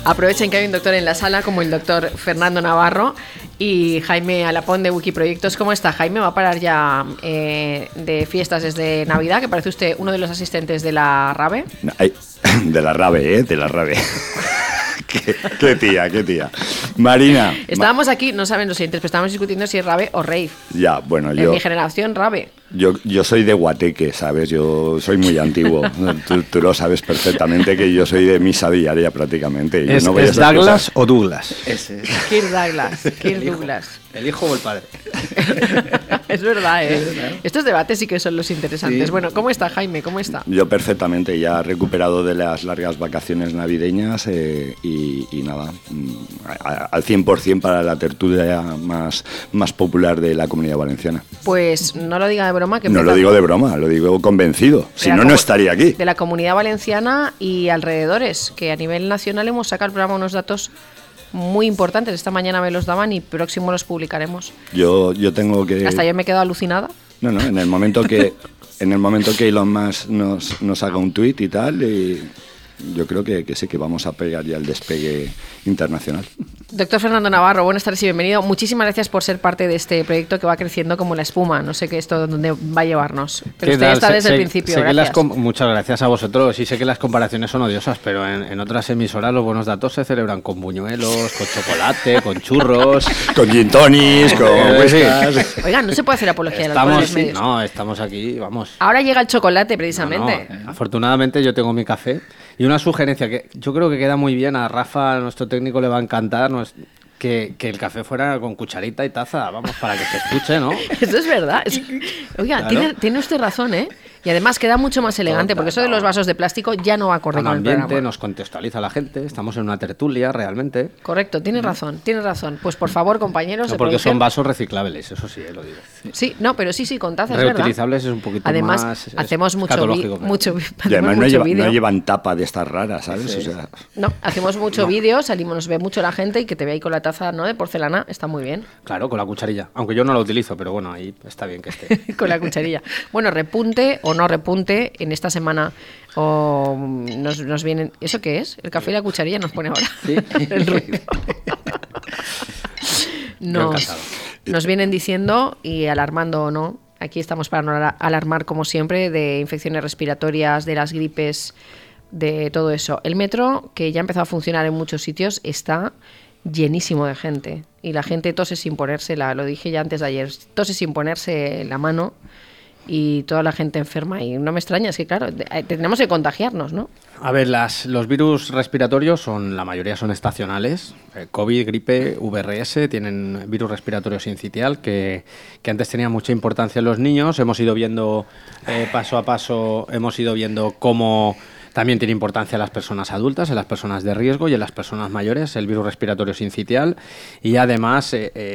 Aprovechen que hay un doctor en la sala, como el doctor Fernando Navarro y Jaime Alapón de Wikiproyectos. ¿Cómo está, Jaime? ¿Va a parar ya de fiestas desde Navidad? Que parece usted uno de los asistentes de la RABE. De la RABE, de la RABE. Qué tía. Marina. Estábamos aquí, no saben los siguientes, pero estábamos discutiendo si es RABE o rave. Ya, bueno, En mi generación, RABE. Yo soy de Guateque, ¿sabes? Yo soy muy antiguo. Tú lo sabes perfectamente que yo soy de misa diaria prácticamente. ¿Es Douglas o Douglas? Kirk Douglas. ¿El hijo o el padre? Es verdad, ¿eh? Estos debates sí que son los interesantes. Sí. Bueno, ¿cómo está, Jaime? ¿Cómo está? Yo perfectamente, ya recuperado de las largas vacaciones navideñas y nada, al 100% para la tertulia más popular de la Comunidad Valenciana. Pues no lo diga de broma. No lo digo de broma, lo digo convencido. Si no, no estaría aquí. De la Comunidad Valenciana y alrededores, que a nivel nacional hemos sacado al programa unos datos muy importantes. Esta mañana me los daban y próximo los publicaremos. Yo tengo que... Hasta yo me he quedado alucinada. No, en el momento que Elon Musk nos haga un tuit y tal, yo creo que sí que vamos a pegar ya el despegue internacional. Doctor Fernando Navarro, buenas tardes y bienvenido. Muchísimas gracias por ser parte de este proyecto que va creciendo como la espuma. No sé qué esto dónde va a llevarnos, pero usted está desde el principio. Muchas gracias a vosotros. Y sé que las comparaciones son odiosas, pero en otras emisoras los buenos datos se celebran con buñuelos, con chocolate, con churros, con gin tonics, con whiskas. Oigan, no se puede hacer apología de los medios. No, estamos aquí, vamos. Ahora llega el chocolate, precisamente. No. Afortunadamente yo tengo mi café. Y una sugerencia que yo creo que queda muy bien, a Rafa, nuestro técnico, le va a encantar, que el café fuera con cucharita y taza, vamos, para que se escuche, ¿no? Eso es verdad. Oiga, claro. tiene usted razón, ¿eh? Y además queda mucho más elegante, porque eso de los vasos de plástico ya no va acorde con el programa. Nos contextualiza la gente, estamos en una tertulia realmente. Correcto, tiene razón. Pues por favor, compañeros... No, porque son vasos reciclables, eso sí, lo digo. Sí, no, pero sí, con tazas, reutilizables es un poquito además, más... Además, hacemos mucho y además no llevan tapa de estas raras, ¿sabes? Sí. O sea, no, hacemos mucho vídeo, nos ve mucho la gente y que te ve ahí con la taza, ¿no?, de porcelana, está muy bien. Claro, con la cucharilla, aunque yo no la utilizo, pero bueno, ahí está bien que esté. Con la cucharilla. Bueno, repunte o no repunte, en esta semana nos vienen... ¿Eso qué es? El café y la cucharilla nos pone ahora. ¿Sí? El ruido. Nos vienen diciendo, y alarmando o no, aquí estamos para no alarmar como siempre, de infecciones respiratorias, de las gripes, de todo eso. El metro, que ya ha empezado a funcionar en muchos sitios, está llenísimo de gente. Y la gente tose sin ponérsela, lo dije ya antes de ayer, tose sin ponerse la mano y toda la gente enferma. Y no me extraña, es que claro, tenemos que contagiarnos, ¿no? A ver, los virus respiratorios la mayoría son estacionales. COVID, gripe, VRS, tienen virus respiratorio sincitial que antes tenía mucha importancia en los niños. Hemos ido viendo paso a paso, cómo también tiene importancia en las personas adultas, en las personas de riesgo y en las personas mayores, el virus respiratorio sincitial. Y además,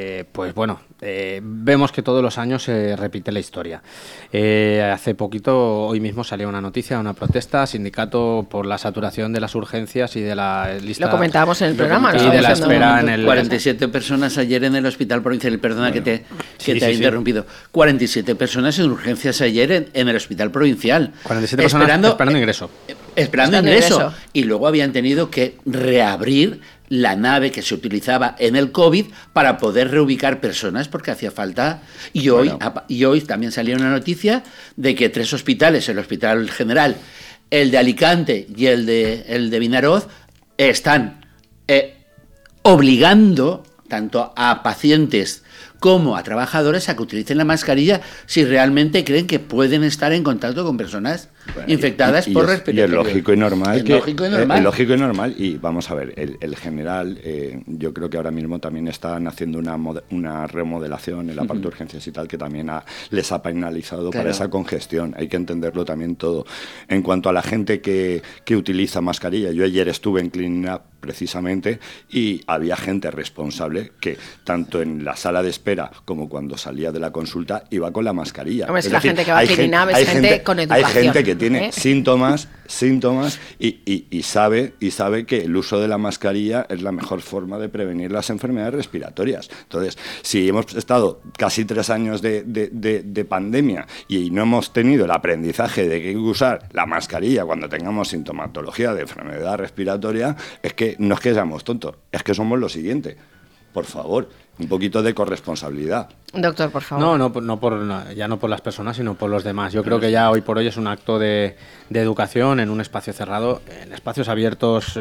vemos que todos los años se repite la historia. Hace poquito, hoy mismo salió una noticia, una protesta, sindicato por la saturación de las urgencias y de la lista... Lo comentábamos en el programa. Y de la espera en el... 47 personas ayer en el hospital provincial, perdona que te haya interrumpido. 47 personas en urgencias ayer en el hospital provincial. 47 personas esperando ingreso. Esperando ingreso. Y luego habían tenido que reabrir la nave que se utilizaba en el COVID para poder reubicar personas porque hacía falta. Y hoy también salió una noticia de que 3 hospitales, el Hospital General, el de Alicante y el de Vinaroz, están obligando tanto a pacientes como a trabajadores a que utilicen la mascarilla si realmente creen que pueden estar en contacto con personas infectadas por respiratorio. Y es lógico y normal. Es lógico y normal. Y vamos a ver, el general, yo creo que ahora mismo también están haciendo una remodelación en la parte de urgencias y tal, que también les ha penalizado para esa congestión. Hay que entenderlo también todo. En cuanto a la gente que utiliza mascarilla, yo ayer estuve en Clean Up precisamente y había gente responsable que tanto en la sala de espera como cuando salía de la consulta iba con la mascarilla. Hombre, es la gente que va a Clean Up es gente con educación. Hay gente que tiene síntomas síntomas y sabe que el uso de la mascarilla es la mejor forma de prevenir las enfermedades respiratorias. Entonces, si hemos estado casi 3 años de pandemia y no hemos tenido el aprendizaje de que hay que usar la mascarilla cuando tengamos sintomatología de enfermedad respiratoria, es que no es que seamos tontos, es que somos lo siguiente. Por favor, un poquito de corresponsabilidad. Doctor, por favor. Ya no por las personas, sino por los demás. Yo creo que ya hoy por hoy es un acto de educación en un espacio cerrado. En espacios abiertos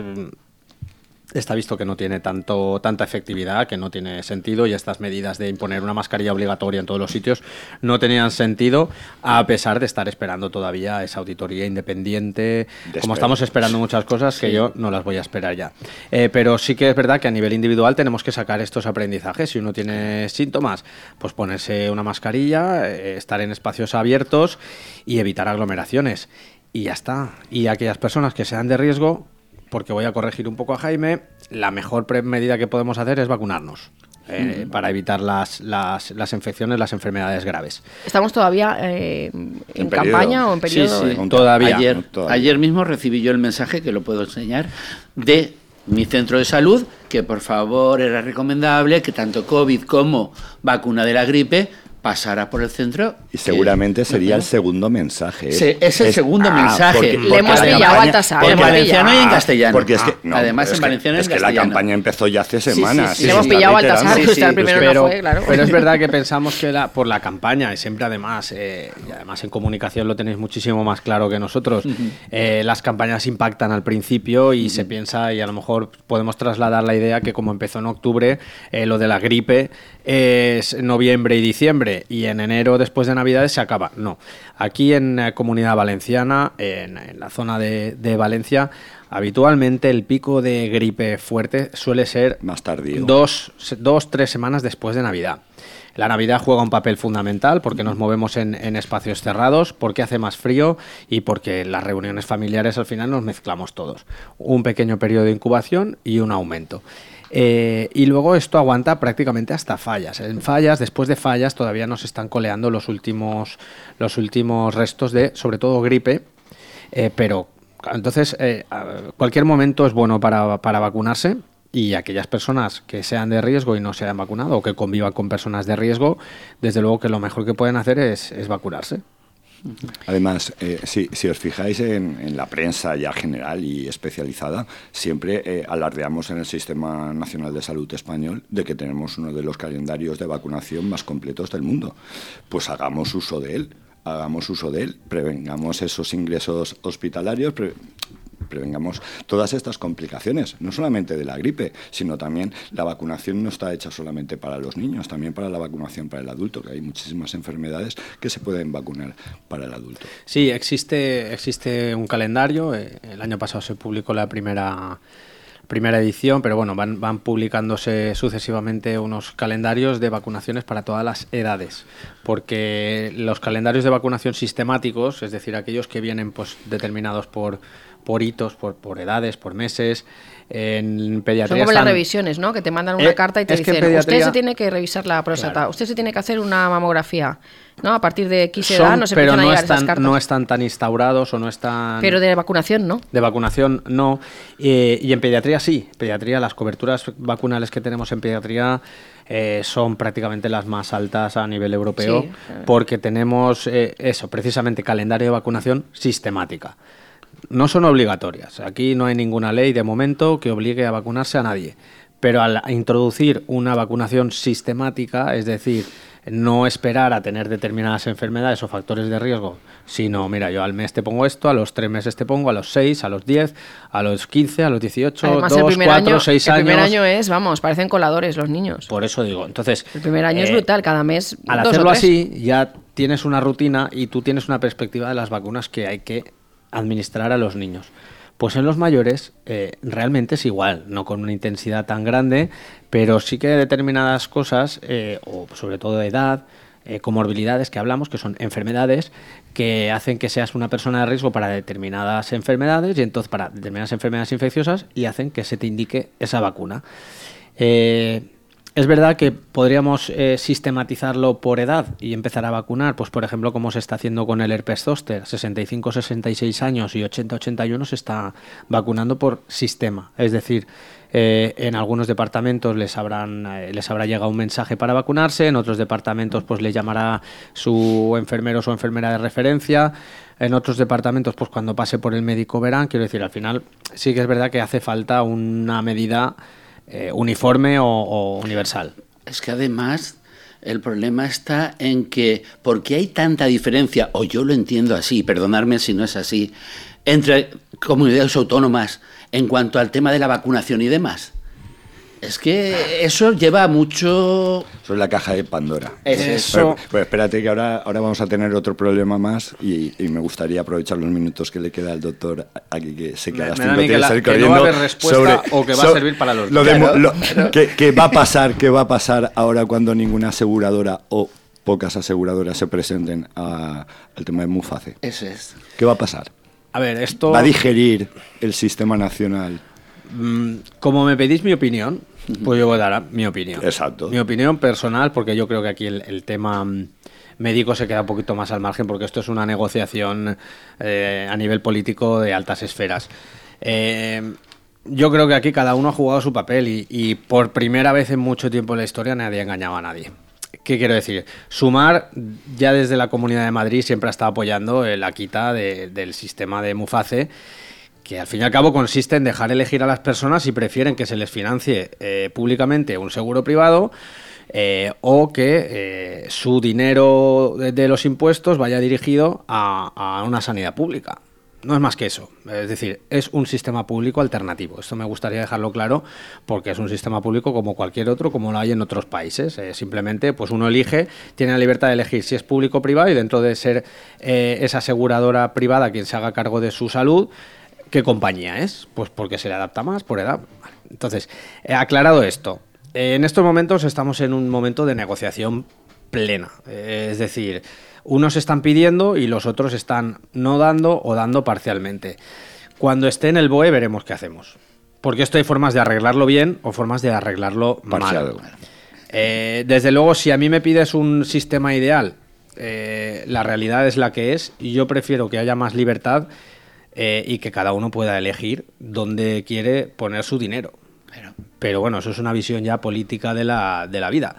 está visto que no tiene tanta efectividad, que no tiene sentido, y estas medidas de imponer una mascarilla obligatoria en todos los sitios no tenían sentido, a pesar de estar esperando todavía esa auditoría independiente, como estamos esperando muchas cosas que yo no las voy a esperar ya. Pero sí que es verdad que a nivel individual tenemos que sacar estos aprendizajes. Si uno tiene síntomas, pues ponerse una mascarilla, estar en espacios abiertos y evitar aglomeraciones. Y ya está. Y aquellas personas que sean de riesgo, porque voy a corregir un poco a Jaime, la mejor medida que podemos hacer es vacunarnos para evitar las infecciones, las enfermedades graves. ¿Estamos todavía en campaña o en periodo? Sí, todavía. Ayer mismo recibí yo el mensaje, que lo puedo enseñar, de mi centro de salud, que por favor era recomendable que tanto COVID como vacuna de la gripe pasara por el centro. Y seguramente sería el segundo mensaje. Es el segundo mensaje. Le hemos pillado a tasar. En valenciano y en castellano. Porque es que, además en valenciano y en castellano. Es que la campaña empezó ya hace semanas. Le hemos pillado al tasar, que usted el primero no fue, claro. Pero es verdad que pensamos que por la campaña, y siempre además, y además en comunicación lo tenéis muchísimo más claro que nosotros, las campañas impactan al principio y se piensa, y a lo mejor podemos trasladar la idea que como empezó en octubre, lo de la gripe es noviembre y diciembre, y en enero, después de Navidades, se acaba. No. Aquí en Comunidad Valenciana, en la zona de Valencia, habitualmente el pico de gripe fuerte suele ser más tardío. 2-3 semanas después de Navidad. La Navidad juega un papel fundamental porque nos movemos en espacios cerrados, porque hace más frío y porque las reuniones familiares al final nos mezclamos todos. Un pequeño periodo de incubación y un aumento. Y luego esto aguanta prácticamente hasta fallas. Después de fallas, todavía nos están coleando los últimos restos de, sobre todo, gripe. Pero entonces, cualquier momento es bueno para vacunarse. Y aquellas personas que sean de riesgo y no se hayan vacunado, o que convivan con personas de riesgo, desde luego que lo mejor que pueden hacer es vacunarse. Además, si os fijáis en la prensa ya general y especializada, siempre alardeamos en el Sistema Nacional de Salud español de que tenemos uno de los calendarios de vacunación más completos del mundo. Pues hagamos uso de él, prevengamos esos ingresos hospitalarios, prevengamos todas estas complicaciones, no solamente de la gripe, sino también la vacunación no está hecha solamente para los niños, también para la vacunación para el adulto, que hay muchísimas enfermedades que se pueden vacunar para el adulto. Sí, existe un calendario. El año pasado se publicó la primera edición, pero bueno, van publicándose sucesivamente unos calendarios de vacunaciones para todas las edades, porque los calendarios de vacunación sistemáticos, es decir, aquellos que vienen pues determinados por hitos, por edades, por meses. En pediatría son como las revisiones, ¿no? Que te mandan una carta y te dicen, usted se tiene que revisar la próstata, claro, usted se tiene que hacer una mamografía, ¿no? A partir de X edad no se empiezan a llegar esas cartas. No están tan instaurados o no están... Pero de vacunación, ¿no? De vacunación, no. Y en pediatría sí. Pediatría, las coberturas vacunales que tenemos en pediatría son prácticamente las más altas a nivel europeo, sí, porque tenemos precisamente calendario de vacunación sistemática. No son obligatorias. Aquí no hay ninguna ley de momento que obligue a vacunarse a nadie. Pero al introducir una vacunación sistemática, es decir, no esperar a tener determinadas enfermedades o factores de riesgo, sino, mira, yo al mes te pongo esto, a los 3 meses te pongo, a los 6, a los 10, a los 15, a los 18, además, 2, 4, 6 años... El primer año es, parecen coladores los niños. Por eso digo, entonces... El primer año es brutal, cada mes al 2 hacerlo o 3. así, ya tienes una rutina y tú tienes una perspectiva de las vacunas que hay que administrar a los niños. Pues en los mayores realmente es igual, no con una intensidad tan grande, pero sí que determinadas cosas, o sobre todo de edad, comorbilidades que hablamos, que son enfermedades que hacen que seas una persona de riesgo para determinadas enfermedades y entonces para determinadas enfermedades infecciosas y hacen que se te indique esa vacuna. Es verdad que podríamos sistematizarlo por edad y empezar a vacunar, pues por ejemplo como se está haciendo con el herpes zóster, 65-66 años y 80-81 se está vacunando por sistema, es decir, en algunos departamentos les habrá llegado un mensaje para vacunarse, en otros departamentos pues les llamará su enfermero o su enfermera de referencia, en otros departamentos pues cuando pase por el médico verán, quiero decir, al final sí que es verdad que hace falta una medida uniforme o universal. Es que además el problema está en que, ¿por qué hay tanta diferencia, o yo lo entiendo así, perdonadme si no es así, entre comunidades autónomas en cuanto al tema de la vacunación y demás? Es que eso lleva mucho... Eso es la caja de Pandora. Eso... Pues espérate que ahora vamos a tener otro problema más y me gustaría aprovechar los minutos que le queda al doctor aquí, que sé que a las 5 tiene que salir corriendo. Que no va a haber respuesta o que va a servir para los dos. ¿Qué va a pasar ahora cuando ninguna aseguradora o pocas aseguradoras se presenten al tema de Muface? Eso es. ¿Qué va a pasar? A ver, esto... ¿Va a digerir el sistema nacional? Como me pedís mi opinión, pues yo voy a dar mi opinión. Exacto. Mi opinión personal, porque yo creo que aquí el tema médico se queda un poquito más al margen, porque esto es una negociación a nivel político de altas esferas. Yo creo que aquí cada uno ha jugado su papel y por primera vez en mucho tiempo en la historia nadie ha engañado a nadie. ¿Qué quiero decir? Sumar, ya desde la Comunidad de Madrid, siempre ha estado apoyando la quita del sistema de Muface, que al fin y al cabo consiste en dejar elegir a las personas si prefieren que se les financie públicamente un seguro privado o que su dinero de los impuestos vaya dirigido a una sanidad pública. No es más que eso, es decir, es un sistema público alternativo. Esto me gustaría dejarlo claro porque es un sistema público como cualquier otro, como lo hay en otros países. Simplemente pues uno elige, tiene la libertad de elegir si es público o privado y dentro de ser esa aseguradora privada quien se haga cargo de su salud, ¿qué compañía es? Pues porque se le adapta más por edad. Vale. Entonces, aclarado esto, en estos momentos estamos en un momento de negociación plena, es decir, unos están pidiendo y los otros están no dando o dando parcialmente. Cuando esté en el BOE veremos qué hacemos, porque esto hay formas de arreglarlo bien o formas de arreglarlo mal. Desde luego, si a mí me pides un sistema ideal, la realidad es la que es y yo prefiero que haya más libertad y que cada uno pueda elegir dónde quiere poner su dinero. Pero bueno, eso es una visión ya política de la vida.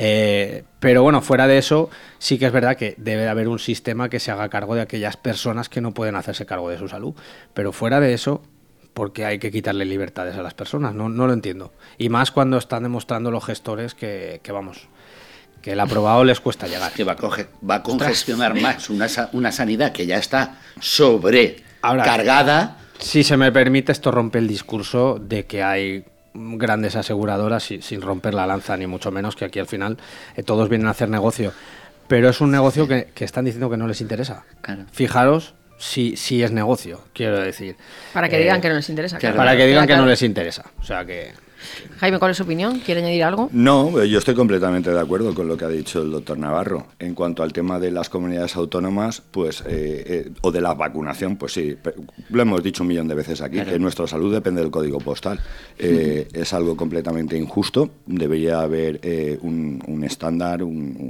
Pero bueno, fuera de eso, sí que es verdad que debe haber un sistema que se haga cargo de aquellas personas que no pueden hacerse cargo de su salud. Pero fuera de eso, ¿por qué hay que quitarle libertades a las personas? No lo entiendo. Y más cuando están demostrando los gestores que vamos, que el aprobado les cuesta llegar. Que va a congestionar más una sanidad que ya está sobrecargada. Ahora, si se me permite, esto rompe el discurso de que hay grandes aseguradoras sin romper la lanza, ni mucho menos, que aquí al final todos vienen a hacer negocio. Pero es un negocio que están diciendo que no les interesa. Claro. Fijaros si es negocio, quiero decir. Para que digan que no les interesa. Claro. Para que digan que no les interesa. O sea que... Jaime, ¿cuál es su opinión? ¿Quiere añadir algo? No, yo estoy completamente de acuerdo con lo que ha dicho el doctor Navarro. En cuanto al tema de las comunidades autónomas, pues o de la vacunación, pues sí, lo hemos dicho un millón de veces aquí, que nuestra salud depende del código postal. Es algo completamente injusto. Debería haber un estándar,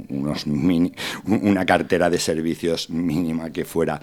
una cartera de servicios mínima que fuera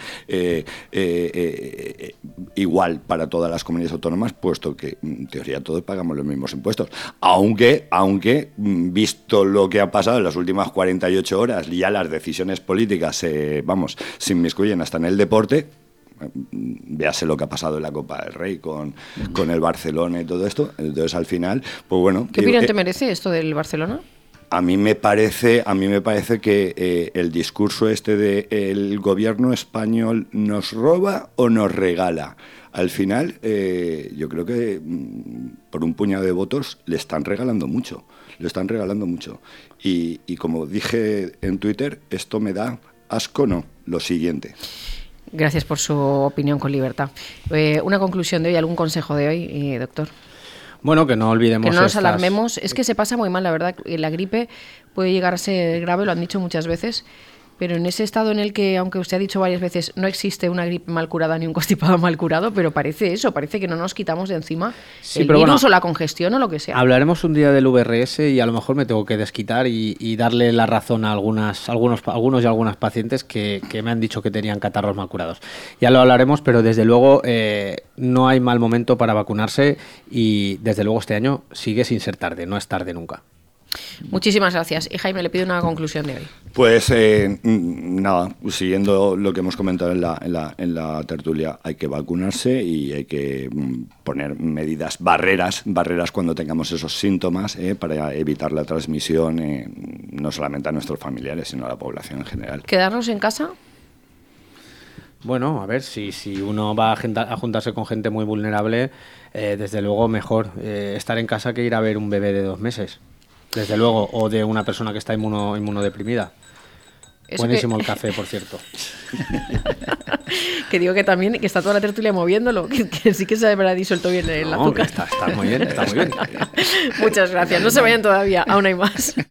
igual para todas las comunidades autónomas, puesto que en teoría todos pagamos los mismos impuestos, aunque visto lo que ha pasado en las últimas 48 horas, ya las decisiones políticas se inmiscuyen hasta en el deporte. Véase lo que ha pasado en la Copa del Rey con el Barcelona y todo esto. Entonces al final, pues bueno. ¿Qué opinión te merece esto del Barcelona? A mí me parece que el discurso este de el gobierno español nos roba o nos regala. Al final, yo creo que por un puñado de votos le están regalando mucho. Y como dije en Twitter, esto me da asco, no, lo siguiente. Gracias por su opinión con libertad. Una conclusión de hoy, algún consejo de hoy, doctor. Bueno, que no olvidemos... Que no nos alarmemos. Es que se pasa muy mal, la verdad. La gripe puede llegar a ser grave, lo han dicho muchas veces, Pero en ese estado en el que, aunque usted ha dicho varias veces, no existe una gripe mal curada ni un constipado mal curado, pero parece eso, parece que no nos quitamos de encima el virus o la congestión o lo que sea. Hablaremos un día del VRS y a lo mejor me tengo que desquitar y darle la razón a algunos y algunas pacientes que me han dicho que tenían catarros mal curados. Ya lo hablaremos, pero desde luego no hay mal momento para vacunarse y desde luego este año sigue sin ser tarde, no es tarde nunca. Muchísimas gracias. Y Jaime, le pido una conclusión de hoy. Pues nada, siguiendo lo que hemos comentado en la tertulia, hay que vacunarse y hay que poner medidas, barreras cuando tengamos esos síntomas para evitar la transmisión no solamente a nuestros familiares, sino a la población en general. ¿Quedarnos en casa? Bueno, a ver, si uno va a juntarse con gente muy vulnerable, desde luego mejor estar en casa que ir a ver un bebé de 2 meses. Desde luego, o de una persona que está inmunodeprimida. Buenísimo el café, por cierto. Que digo que también que está toda la tertulia moviéndolo, que sí que se habrá disuelto bien el azúcar. Está muy bien, está muy bien. Muchas gracias. No se vayan todavía, aún hay más.